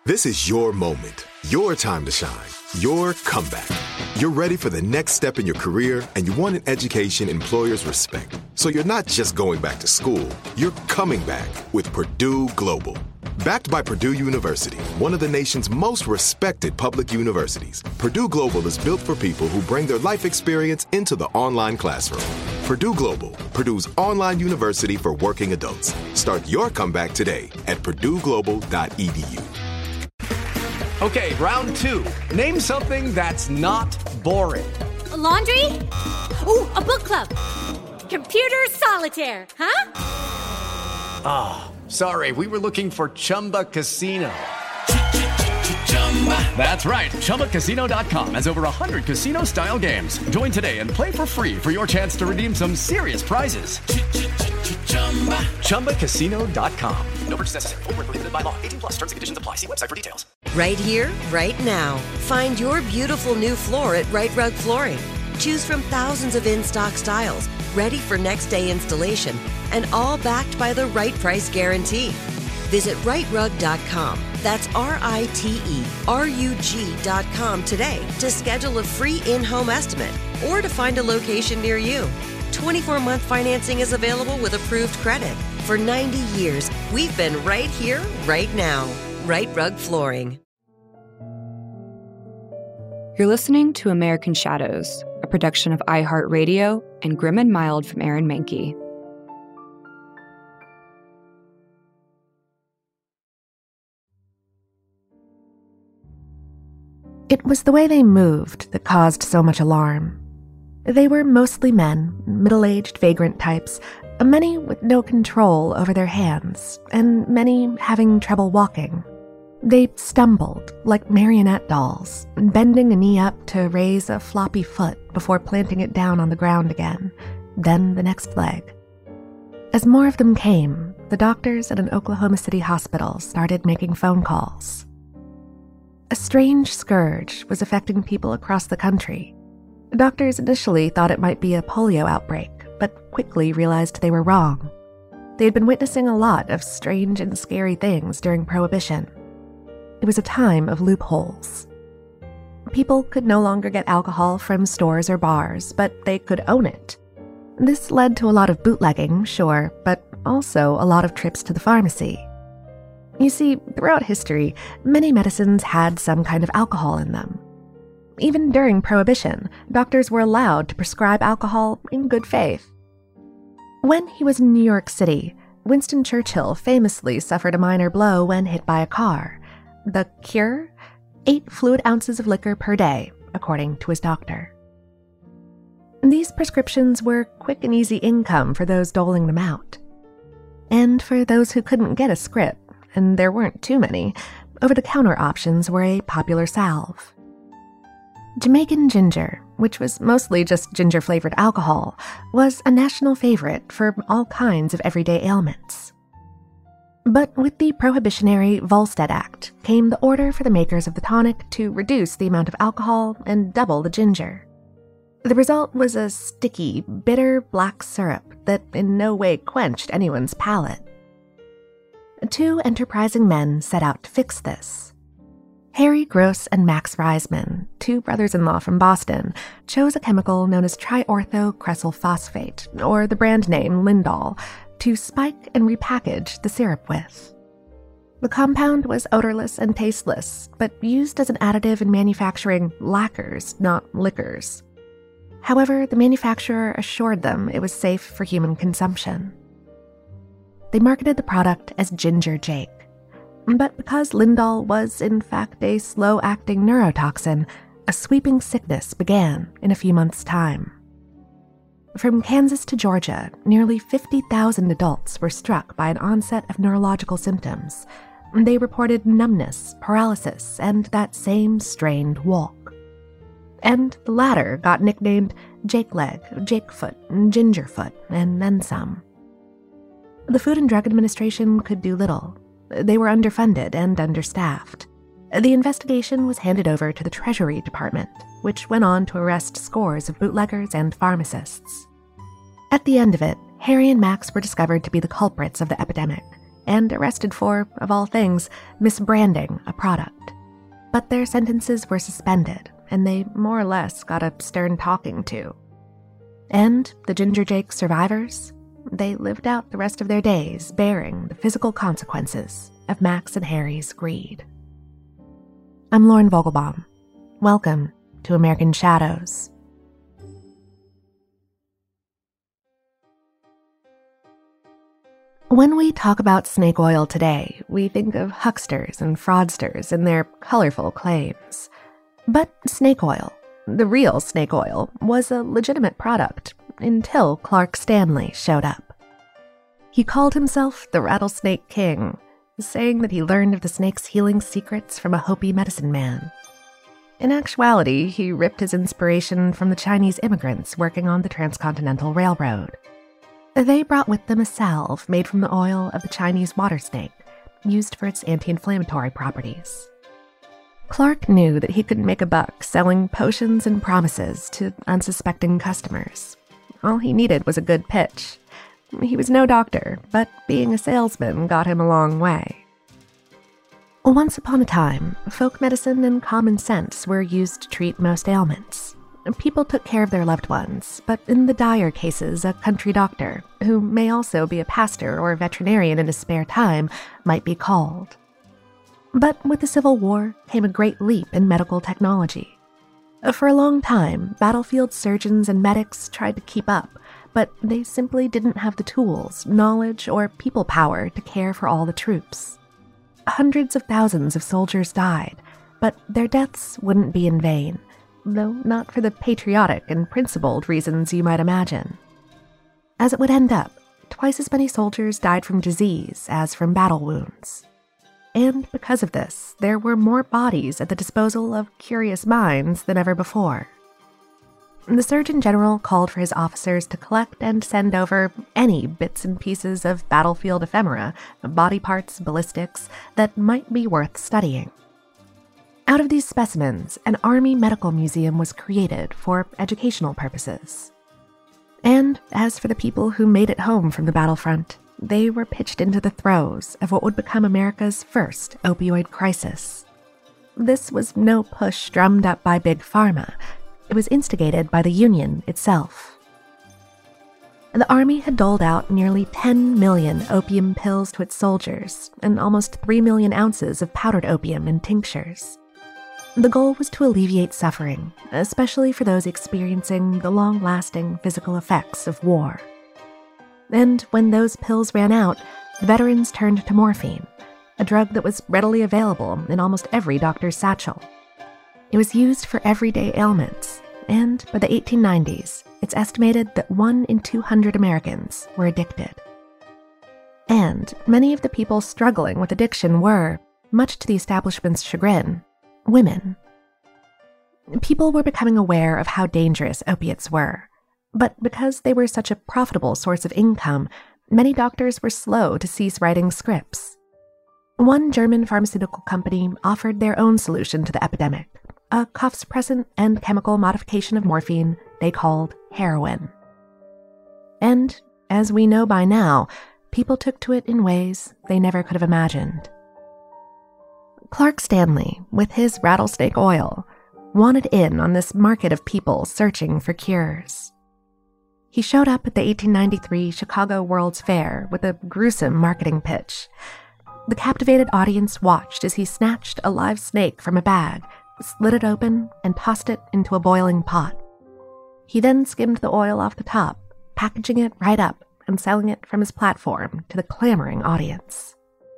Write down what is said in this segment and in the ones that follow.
This is your moment, your time to shine, your comeback. You're ready for the next step in your career, and you want an education employers respect. So you're not just going back to school, you're coming back with Purdue Global. Backed by Purdue University, one of the nation's most respected public universities, Purdue Global is built for people who bring their life experience into the online classroom. Purdue Global, Purdue's online university for working adults. Start your comeback today at purdueglobal.edu. Okay, round two. Name something that's not boring. A laundry? Ooh, a book club. Computer solitaire, huh? Ah, sorry, we were looking for Chumba Casino. That's right, ChumbaCasino.com has over 100 casino-style games. Join today and play for free for your chance to redeem some serious prizes. ChumbaCasino.com. No purchase necessary. Void where prohibited by law. 18+ terms and conditions apply. See website for details. Right here, right now. Find your beautiful new floor at Right Rug Flooring. Choose from thousands of in-stock styles, ready for next day installation, and all backed by the right price guarantee. Visit rightrug.com. That's RITERUG.com today to schedule a free in-home estimate or to find a location near you. 24-month financing is available with approved credit. For 90 years, we've been right here, right now. Right Rug Flooring. You're listening to American Shadows, a production of iHeartRadio and Grim and Mild from Aaron Mahnke. It was the way they moved that caused so much alarm. They were mostly men, middle-aged vagrant types, many with no control over their hands, and many having trouble walking. They stumbled like marionette dolls, bending a knee up to raise a floppy foot before planting it down on the ground again, then the next leg. As more of them came, the doctors at an Oklahoma City hospital started making phone calls. A strange scourge was affecting people across the country. Doctors initially thought it might be a polio outbreak, but quickly realized they were wrong. They had been witnessing a lot of strange and scary things during Prohibition. It was a time of loopholes. People could no longer get alcohol from stores or bars, but they could own it. This led to a lot of bootlegging, sure, but also a lot of trips to the pharmacy. You see, throughout history, many medicines had some kind of alcohol in them. Even during Prohibition, doctors were allowed to prescribe alcohol in good faith. When he was in New York City, Winston Churchill famously suffered a minor blow when hit by a car. The cure? 8 fluid ounces of liquor per day, according to his doctor. These prescriptions were quick and easy income for those doling them out. And for those who couldn't get a script, and there weren't too many, over-the-counter options were a popular salve. Jamaican ginger, which was mostly just ginger-flavored alcohol, was a national favorite for all kinds of everyday ailments. But with the prohibitionary Volstead Act came the order for the makers of the tonic to reduce the amount of alcohol and double the ginger. The result was a sticky, bitter black syrup that in no way quenched anyone's palate. 2 enterprising men set out to fix this. Harry Gross and Max Reisman, 2 brothers-in-law from Boston, chose a chemical known as triorthocressyl phosphate, or the brand name Lindol, to spike and repackage the syrup with. The compound was odorless and tasteless, but used as an additive in manufacturing lacquers, not liquors. However, the manufacturer assured them it was safe for human consumption. They marketed the product as Ginger Jake. But because Lindol was, in fact, a slow-acting neurotoxin, a sweeping sickness began in a few months' time. From Kansas to Georgia, nearly 50,000 adults were struck by an onset of neurological symptoms. They reported numbness, paralysis, and that same strained walk. And the latter got nicknamed Jake Leg, Jake Foot, Gingerfoot, and then some. The Food and Drug Administration could do little. They were underfunded and understaffed. The investigation was handed over to the Treasury Department, which went on to arrest scores of bootleggers and pharmacists. At the end of it, Harry and Max were discovered to be the culprits of the epidemic, and arrested for, of all things, misbranding a product. But their sentences were suspended, and they more or less got a stern talking to. And the Ginger Jake survivors? They lived out the rest of their days bearing the physical consequences of Max and Harry's greed. I'm Lauren Vogelbaum. Welcome to American Shadows. When we talk about snake oil today, we think of hucksters and fraudsters and their colorful claims. But snake oil, the real snake oil, was a legitimate product until Clark Stanley showed up. He called himself the Rattlesnake King, saying that he learned of the snake's healing secrets from a Hopi medicine man. In actuality, he ripped his inspiration from the Chinese immigrants working on the Transcontinental Railroad. They brought with them a salve made from the oil of the Chinese water snake, used for its anti-inflammatory properties. Clark knew that he could make a buck selling potions and promises to unsuspecting customers. All he needed was a good pitch. He was no doctor, but being a salesman got him a long way. Once upon a time, folk medicine and common sense were used to treat most ailments. People took care of their loved ones, but in the dire cases, a country doctor, who may also be a pastor or a veterinarian in his spare time, might be called. But with the Civil War came a great leap in medical technology. For a long time, battlefield surgeons and medics tried to keep up, but they simply didn't have the tools, knowledge, or people power to care for all the troops. Hundreds of thousands of soldiers died, but their deaths wouldn't be in vain, though not for the patriotic and principled reasons you might imagine. As it would end up, twice as many soldiers died from disease as from battle wounds. And because of this, there were more bodies at the disposal of curious minds than ever before. The Surgeon General called for his officers to collect and send over any bits and pieces of battlefield ephemera, body parts, ballistics, that might be worth studying. Out of these specimens, an Army Medical Museum was created for educational purposes. And as for the people who made it home from the battlefront, they were pitched into the throes of what would become America's first opioid crisis. This was no push drummed up by Big Pharma. It was instigated by the Union itself. The Army had doled out nearly 10 million opium pills to its soldiers and almost 3 million ounces of powdered opium in tinctures. The goal was to alleviate suffering, especially for those experiencing the long-lasting physical effects of war. And when those pills ran out, the veterans turned to morphine, a drug that was readily available in almost every doctor's satchel. It was used for everyday ailments, and by the 1890s, it's estimated that 1 in 200 Americans were addicted. And many of the people struggling with addiction were, much to the establishment's chagrin, women. People were becoming aware of how dangerous opiates were, but because they were such a profitable source of income, many doctors were slow to cease writing scripts. One German pharmaceutical company offered their own solution to the epidemic, a cough suppressant and chemical modification of morphine they called heroin. And, as we know by now, people took to it in ways they never could have imagined. Clark Stanley, with his rattlesnake oil, wanted in on this market of people searching for cures. He showed up at the 1893 Chicago World's Fair with a gruesome marketing pitch. The captivated audience watched as he snatched a live snake from a bag, slit it open, and tossed it into a boiling pot. He then skimmed the oil off the top, packaging it right up and selling it from his platform to the clamoring audience.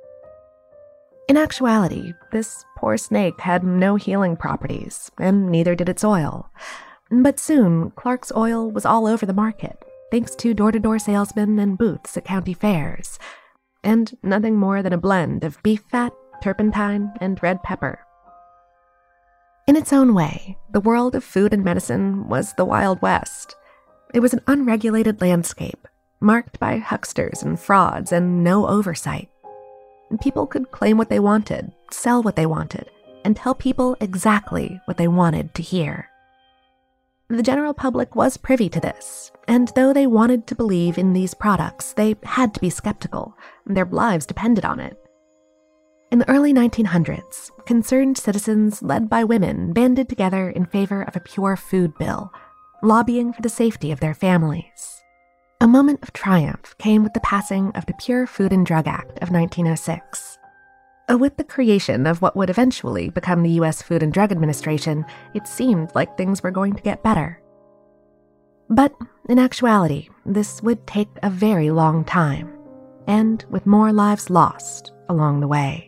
In actuality, this poor snake had no healing properties, and neither did its oil. But soon, Clark's oil was all over the market, thanks to door-to-door salesmen and booths at county fairs, and nothing more than a blend of beef fat, turpentine, and red pepper. In its own way, the world of food and medicine was the Wild West. It was an unregulated landscape, marked by hucksters and frauds and no oversight. People could claim what they wanted, sell what they wanted, and tell people exactly what they wanted to hear. The general public was privy to this, and though they wanted to believe in these products, they had to be skeptical. Their lives depended on it. In the early 1900s, concerned citizens led by women banded together in favor of a pure food bill, lobbying for the safety of their families. A moment of triumph came with the passing of the Pure Food and Drug Act of 1906. With the creation of what would eventually become the U.S. Food and Drug Administration, it seemed like things were going to get better. But in actuality, this would take a very long time, and with more lives lost along the way.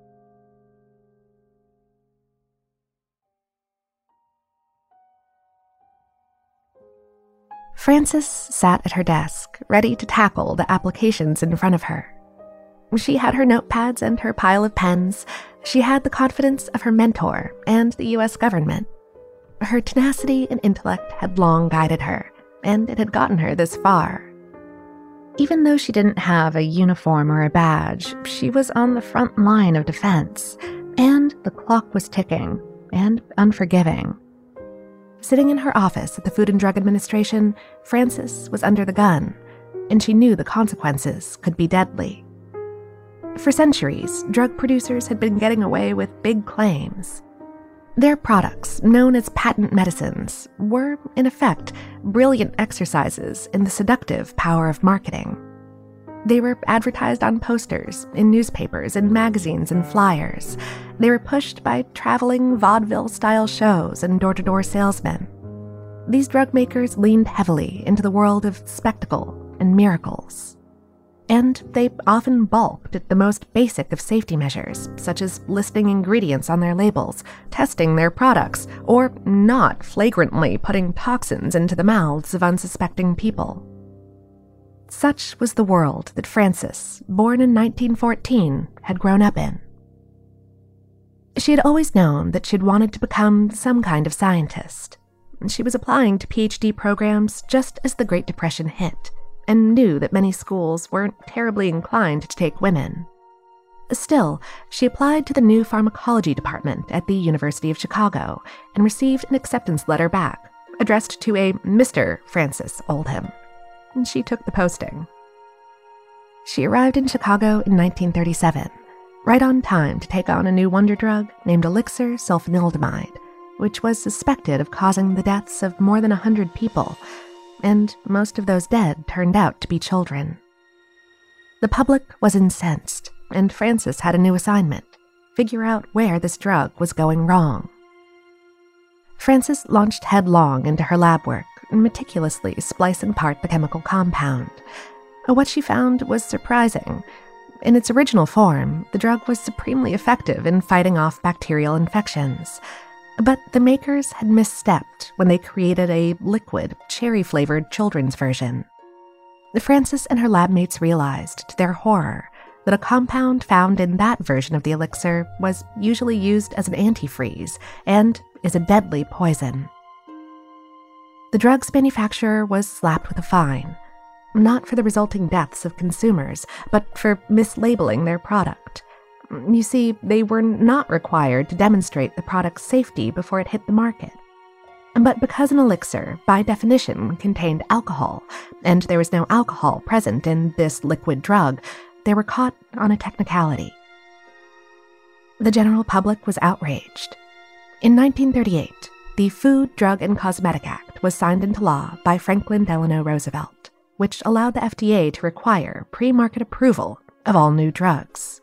Frances sat at her desk, ready to tackle the applications in front of her. She had her notepads and her pile of pens. She had the confidence of her mentor and the U.S. government. Her tenacity and intellect had long guided her, and it had gotten her this far. Even though she didn't have a uniform or a badge, she was on the front line of defense, and the clock was ticking and unforgiving. Sitting in her office at the Food and Drug Administration, Frances was under the gun, and she knew the consequences could be deadly. For centuries, drug producers had been getting away with big claims. Their products, known as patent medicines, were, in effect, brilliant exercises in the seductive power of marketing. They were advertised on posters, in newspapers, in magazines, and flyers. They were pushed by traveling vaudeville-style shows and door-to-door salesmen. These drug makers leaned heavily into the world of spectacle and miracles. And they often balked at the most basic of safety measures, such as listing ingredients on their labels, testing their products, or not flagrantly putting toxins into the mouths of unsuspecting people. Such was the world that Frances, born in 1914, had grown up in. She had always known that she'd wanted to become some kind of scientist. She was applying to PhD programs just as the Great Depression hit, and knew that many schools weren't terribly inclined to take women. Still, she applied to the new pharmacology department at the University of Chicago and received an acceptance letter back, addressed to a Mr. Frances Oldham. And she took the posting. She arrived in Chicago in 1937, right on time to take on a new wonder drug named elixir sulfanilamide, which was suspected of causing the deaths of more than 100 people, and most of those dead turned out to be children. The public was incensed, and Frances had a new assignment: figure out where this drug was going wrong. Frances launched headlong into her lab work, meticulously splicing apart the chemical compound. What she found was surprising. In its original form, the drug was supremely effective in fighting off bacterial infections. But the makers had misstepped when they created a liquid, cherry-flavored children's version. Frances and her lab mates realized, to their horror, that a compound found in that version of the elixir was usually used as an antifreeze and is a deadly poison. The drug's manufacturer was slapped with a fine, not for the resulting deaths of consumers, but for mislabeling their product. You see, they were not required to demonstrate the product's safety before it hit the market. But because an elixir, by definition, contained alcohol, and there was no alcohol present in this liquid drug, they were caught on a technicality. The general public was outraged. In 1938, the Food, Drug, and Cosmetic Act was signed into law by Franklin Delano Roosevelt, which allowed the FDA to require pre-market approval of all new drugs.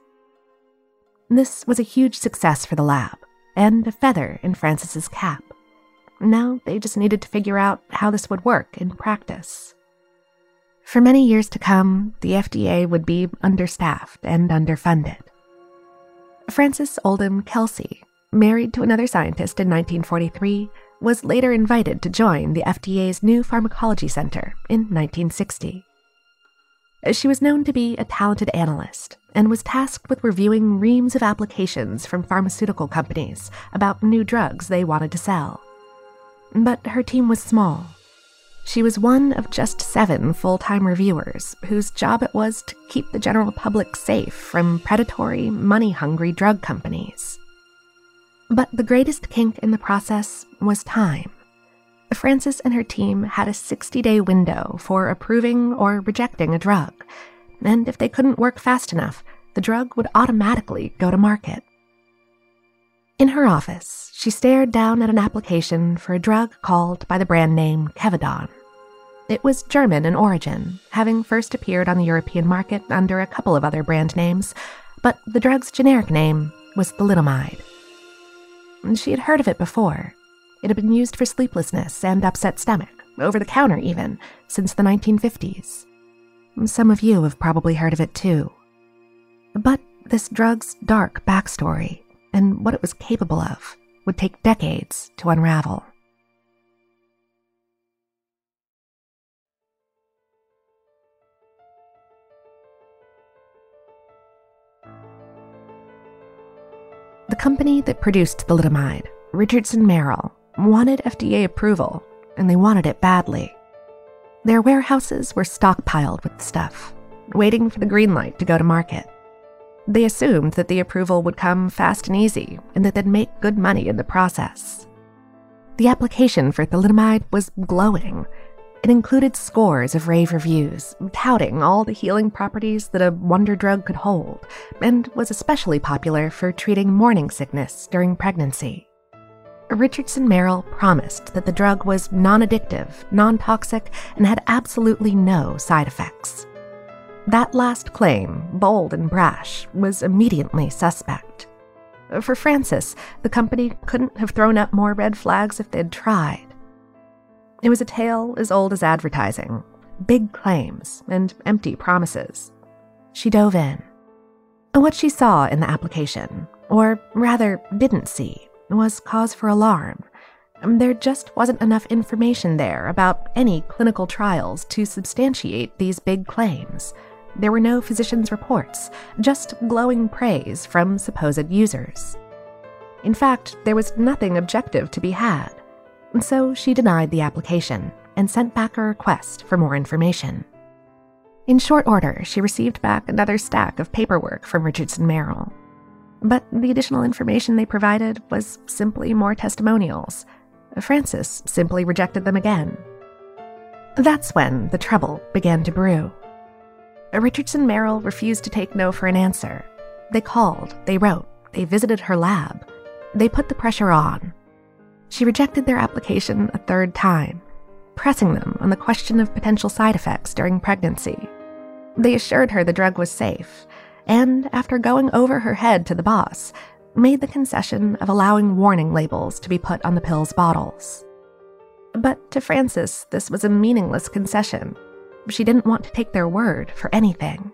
This was a huge success for the lab, and a feather in Frances's cap. Now they just needed to figure out how this would work in practice. For many years to come, the FDA would be understaffed and underfunded. Frances Oldham Kelsey, married to another scientist in 1943, was later invited to join the FDA's new Pharmacology Center in 1960. She was known to be a talented analyst and was tasked with reviewing reams of applications from pharmaceutical companies about new drugs they wanted to sell. But her team was small. She was one of just 7 full-time reviewers whose job it was to keep the general public safe from predatory, money-hungry drug companies. But the greatest kink in the process was time. Frances and her team had a 60-day window for approving or rejecting a drug, and if they couldn't work fast enough, the drug would automatically go to market. In her office, she stared down at an application for a drug called by the brand name Kevidon. It was German in origin, having first appeared on the European market under a couple of other brand names, but the drug's generic name was thalidomide. She had heard of it before. It had been used for sleeplessness and upset stomach, over the counter even, since the 1950s. Some of you have probably heard of it too. But this drug's dark backstory, and what it was capable of, would take decades to unravel. The company that produced thalidomide, Richardson Merrill, wanted FDA approval, and they wanted it badly. Their warehouses were stockpiled with the stuff, waiting for the green light to go to market. They assumed that the approval would come fast and easy, and that they'd make good money in the process. The application for thalidomide was glowing. It included scores of rave reviews, touting all the healing properties that a wonder drug could hold, and was especially popular for treating morning sickness during pregnancy. Richardson Merrill promised that the drug was non-addictive, non-toxic, and had absolutely no side effects. That last claim, bold and brash, was immediately suspect. For Frances, the company couldn't have thrown up more red flags if they'd tried. It was a tale as old as advertising, big claims and empty promises. She dove in. What she saw in the application, or rather didn't see, was cause for alarm. There just wasn't enough information there about any clinical trials to substantiate these big claims. There were no physicians' reports, just glowing praise from supposed users. In fact, there was nothing objective to be had. So she denied the application and sent back a request for more information. In short order, she received back another stack of paperwork from Richardson Merrill. But the additional information they provided was simply more testimonials. Frances simply rejected them again. That's when the trouble began to brew. Richardson Merrill refused to take no for an answer. They called, they wrote, they visited her lab. They put the pressure on. She rejected their application a third time, pressing them on the question of potential side effects during pregnancy. They assured her the drug was safe, and after going over her head to the boss, made the concession of allowing warning labels to be put on the pill's bottles. But to Frances, this was a meaningless concession. She didn't want to take their word for anything.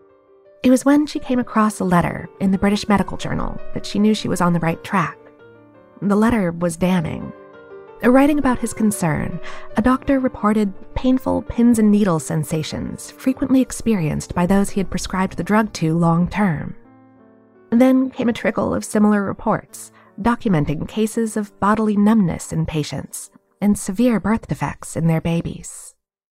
It was when she came across a letter in the British Medical Journal that she knew she was on the right track. The letter was damning. Writing about his concern, a doctor reported painful pins and needles sensations frequently experienced by those he had prescribed the drug to long-term. Then came a trickle of similar reports, documenting cases of bodily numbness in patients and severe birth defects in their babies.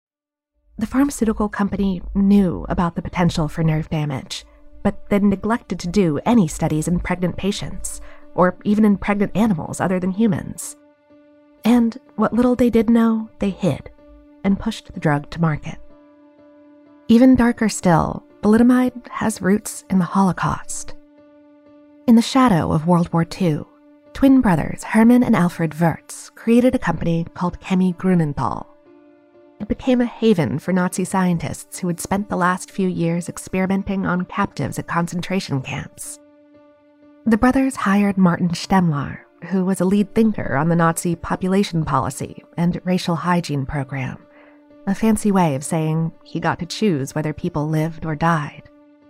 The pharmaceutical company knew about the potential for nerve damage, but then neglected to do any studies in pregnant patients, or even in pregnant animals other than humans. And what little they did know, they hid, and pushed the drug to market. Even darker still, thalidomide has roots in the Holocaust. In the shadow of World War II, twin brothers Hermann and Alfred Wurtz created a company called Chemie Grünenthal. It became a haven for Nazi scientists who had spent the last few years experimenting on captives at concentration camps. The brothers hired Martin Stemmler, who was a lead thinker on the Nazi population policy and racial hygiene program, a fancy way of saying he got to choose whether people lived or died.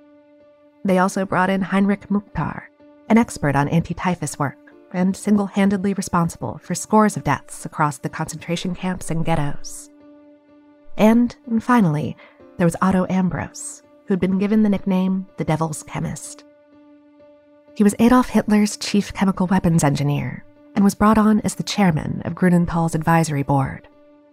They also brought in Heinrich Mukhtar, an expert on anti-typhus work and single-handedly responsible for scores of deaths across the concentration camps and ghettos. And finally, there was Otto Ambros, who'd been given the nickname the Devil's Chemist. He was Adolf Hitler's chief chemical weapons engineer and was brought on as the chairman of Grünenthal's advisory board.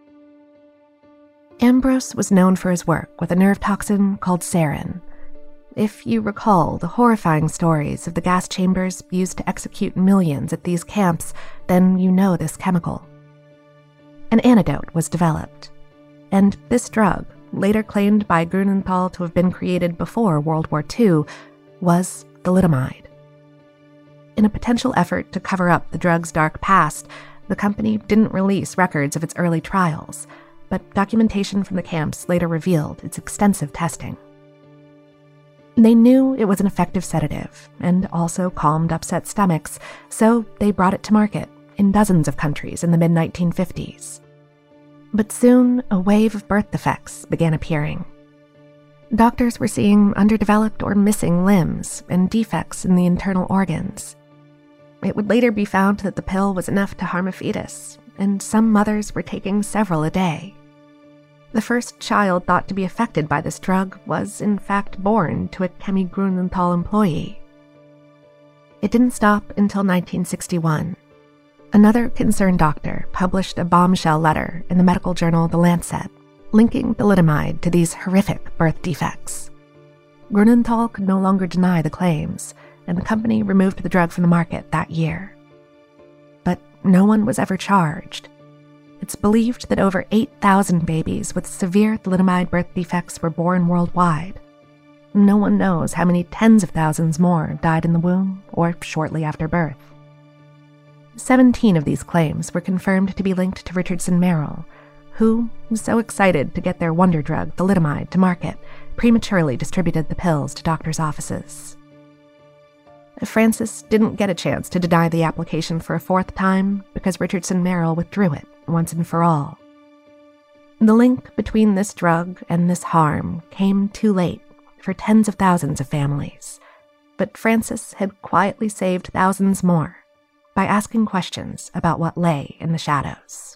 Ambros was known for his work with a nerve toxin called sarin. If you recall the horrifying stories of the gas chambers used to execute millions at these camps, then you know this chemical. An antidote was developed. And this drug, later claimed by Grunenthal to have been created before World War II, was thalidomide. In a potential effort to cover up the drug's dark past, the company didn't release records of its early trials, but documentation from the camps later revealed its extensive testing. They knew it was an effective sedative and also calmed upset stomachs, so they brought it to market in dozens of countries in the mid-1950s. But soon, a wave of birth defects began appearing. Doctors were seeing underdeveloped or missing limbs and defects in the internal organs. It would later be found that the pill was enough to harm a fetus, and some mothers were taking several a day. The first child thought to be affected by this drug was, in fact, born to a Chemie Grunenthal employee. It didn't stop until 1961. Another concerned doctor published a bombshell letter in the medical journal The Lancet, linking thalidomide to these horrific birth defects. Grunenthal could no longer deny the claims, and the company removed the drug from the market that year. But no one was ever charged. It's believed that over 8,000 babies with severe thalidomide birth defects were born worldwide. No one knows how many tens of thousands more died in the womb or shortly after birth. 17 of these claims were confirmed to be linked to Richardson Merrill, who, so excited to get their wonder drug, thalidomide, to market, prematurely distributed the pills to doctors' offices. Francis didn't get a chance to deny the application for a fourth time because Richardson Merrill withdrew it once and for all. The link between this drug and this harm came too late for tens of thousands of families, but Francis had quietly saved thousands more by asking questions about what lay in the shadows.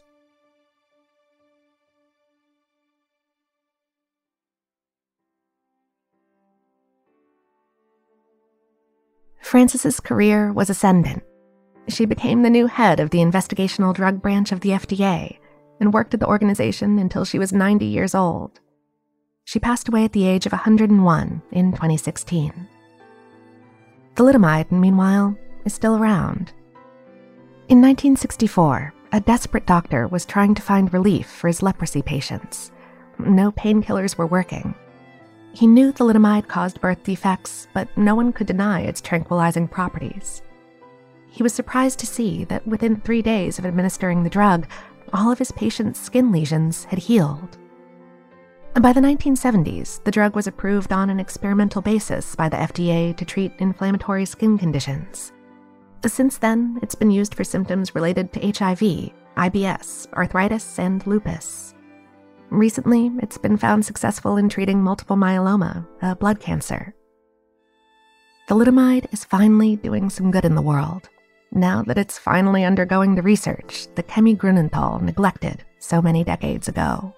Frances's career was ascendant. She became the new head of the investigational drug branch of the FDA and worked at the organization until she was 90 years old. She passed away at the age of 101 in 2016. Thalidomide, meanwhile, is still around. In 1964, a desperate doctor was trying to find relief for his leprosy patients. No painkillers were working. He knew thalidomide caused birth defects, but no one could deny its tranquilizing properties. He was surprised to see that within 3 days of administering the drug, all of his patients' skin lesions had healed. By the 1970s, the drug was approved on an experimental basis by the FDA to treat inflammatory skin conditions. Since then, it's been used for symptoms related to HIV, IBS, arthritis, and lupus. Recently, it's been found successful in treating multiple myeloma, a blood cancer. Thalidomide is finally doing some good in the world, now that it's finally undergoing the research that Chemie Grunenthal neglected so many decades ago.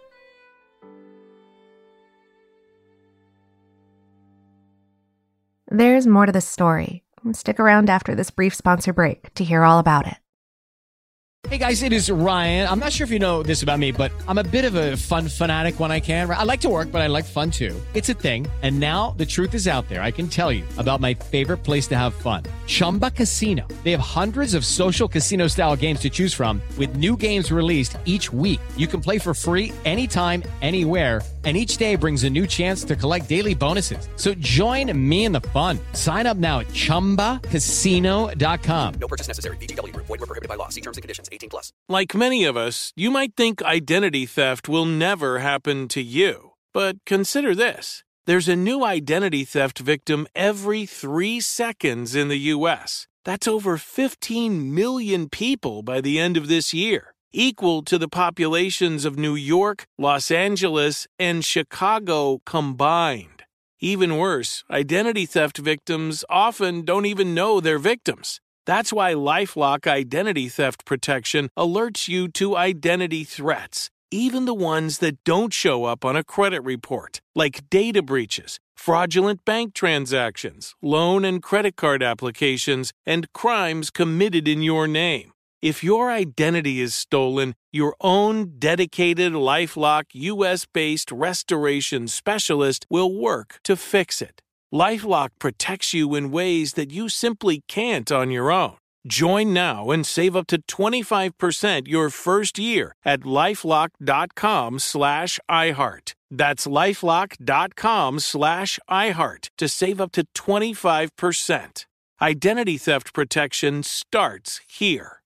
There's more to this story. Stick around after this brief sponsor break to hear all about it. Hey guys, it is Ryan. I'm not sure if you know this about me, but I'm a bit of a fun fanatic when I can. I like to work, but I like fun too. It's a thing. And now the truth is out there. I can tell you about my favorite place to have fun. Chumba Casino. They have hundreds of social casino style games to choose from with new games released each week. You can play for free anytime, anywhere. And each day brings a new chance to collect daily bonuses. So join me in the fun. Sign up now at ChumbaCasino.com. No purchase necessary. VGW. Void where prohibited by law. See terms and conditions. 18+. Like many of us, you might think identity theft will never happen to you. But consider this. There's a new identity theft victim every 3 seconds in the U.S. That's over 15 million people by the end of this year, equal to the populations of New York, Los Angeles, and Chicago combined. Even worse, identity theft victims often don't even know they're victims. That's why LifeLock Identity Theft Protection alerts you to identity threats, even the ones that don't show up on a credit report, like data breaches, fraudulent bank transactions, loan and credit card applications, and crimes committed in your name. If your identity is stolen, your own dedicated LifeLock U.S.-based restoration specialist will work to fix it. LifeLock protects you in ways that you simply can't on your own. Join now and save up to 25% your first year at LifeLock.com/iHeart. That's LifeLock.com/iHeart to save up to 25%. Identity theft protection starts here.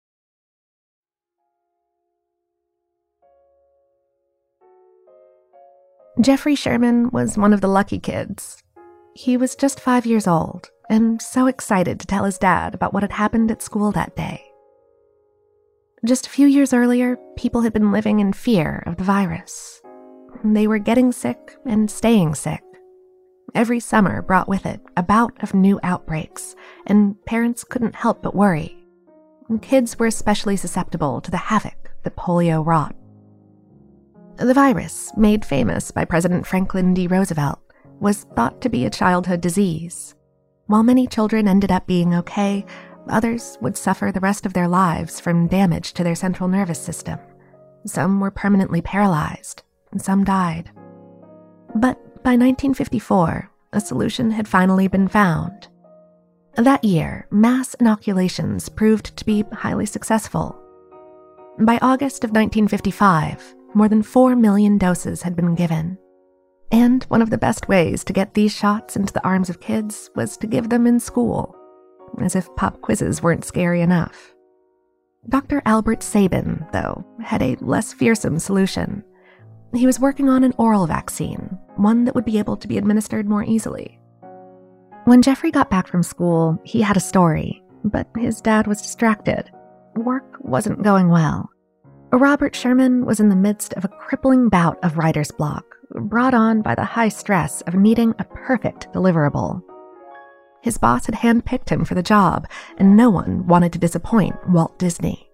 Jeffrey Sherman was one of the lucky kids. He was just 5 years old and so excited to tell his dad about what had happened at school that day. Just a few years earlier, people had been living in fear of the virus. They were getting sick and staying sick. Every summer brought with it a bout of new outbreaks, and parents couldn't help but worry. Kids were especially susceptible to the havoc that polio wrought. The virus, made famous by President Franklin D. Roosevelt, was thought to be a childhood disease. While many children ended up being okay, others would suffer the rest of their lives from damage to their central nervous system. Some were permanently paralyzed, and some died. But by 1954, a solution had finally been found. That year, mass inoculations proved to be highly successful. By August of 1955, more than 4 million doses had been given. And one of the best ways to get these shots into the arms of kids was to give them in school, as if pop quizzes weren't scary enough. Dr. Albert Sabin, though, had a less fearsome solution. He was working on an oral vaccine, one that would be able to be administered more easily. When Jeffrey got back from school, he had a story, but his dad was distracted. Work wasn't going well. Robert Sherman was in the midst of a crippling bout of writer's block, brought on by the high stress of needing a perfect deliverable. His boss had handpicked him for the job, and no one wanted to disappoint Walt Disney.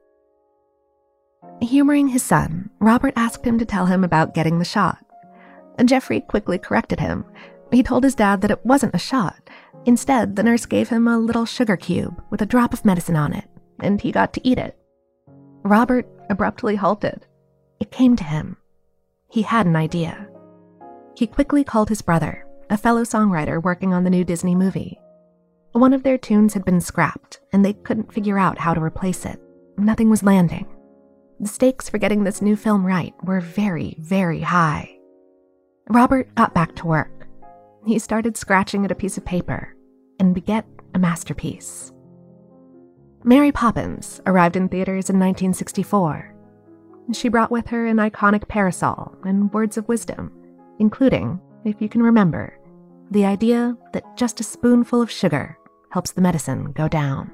Humoring his son, Robert asked him to tell him about getting the shot. Jeffrey quickly corrected him. He told his dad that it wasn't a shot. Instead, the nurse gave him a little sugar cube with a drop of medicine on it, and he got to eat it. Robert abruptly halted. It came to him. He had an idea. He quickly called his brother, a fellow songwriter working on the new Disney movie. One of their tunes had been scrapped, and they couldn't figure out how to replace it. Nothing was landing. The stakes for getting this new film right were very, very high. Robert got back to work. He started scratching at a piece of paper and beget a masterpiece. Mary Poppins arrived in theaters in 1964. She brought with her an iconic parasol and words of wisdom, including, if you can remember, the idea that just a spoonful of sugar helps the medicine go down.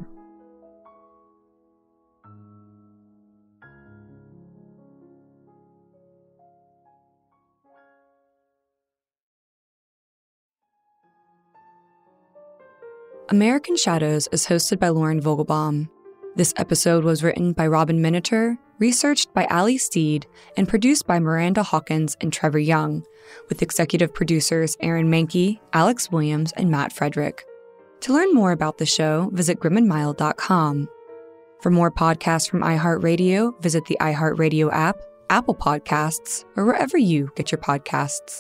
American Shadows is hosted by Lauren Vogelbaum. This episode was written by Robin Miniter, researched by Ali Steed, and produced by Miranda Hawkins and Trevor Young, with executive producers Aaron Mahnke, Alex Williams, and Matt Frederick. To learn more about the show, visit grimandmild.com. For more podcasts from iHeartRadio, visit the iHeartRadio app, Apple Podcasts, or wherever you get your podcasts.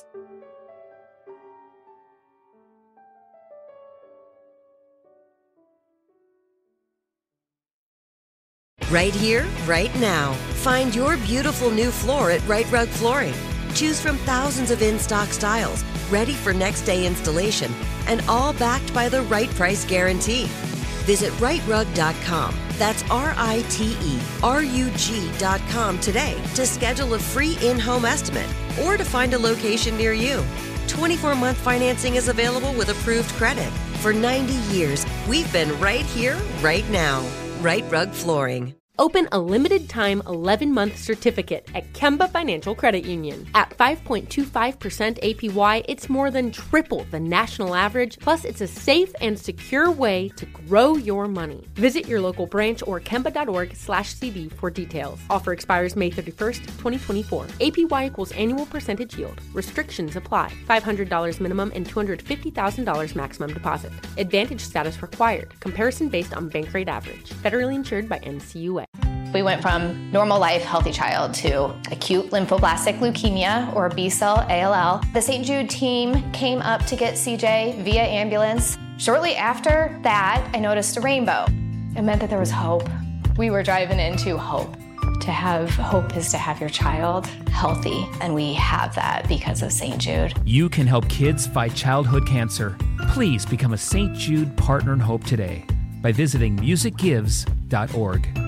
Right here, right now. Find your beautiful new floor at Right Rug Flooring. Choose from thousands of in-stock styles, ready for next day installation, and all backed by the right price guarantee. Visit rightrug.com. That's RITERUG.com today to schedule a free in-home estimate or to find a location near you. 24-month financing is available with approved credit. For 90 years, we've been right here, right now. Right Rug Flooring. Open a limited-time 11-month certificate at Kemba Financial Credit Union. At 5.25% APY, it's more than triple the national average, plus it's a safe and secure way to grow your money. Visit your local branch or kemba.org/cb for details. Offer expires May 31st, 2024. APY equals annual percentage yield. Restrictions apply. $500 minimum and $250,000 maximum deposit. Advantage status required. Comparison based on bank rate average. Federally insured by NCUA. We went from normal life, healthy child to acute lymphoblastic leukemia or B-cell ALL. The St. Jude team came up to get CJ via ambulance. Shortly after that, I noticed a rainbow. It meant that there was hope. We were driving into hope. To have hope is to have your child healthy, and we have that because of St. Jude. You can help kids fight childhood cancer. Please become a St. Jude Partner in Hope today by visiting musicgives.org.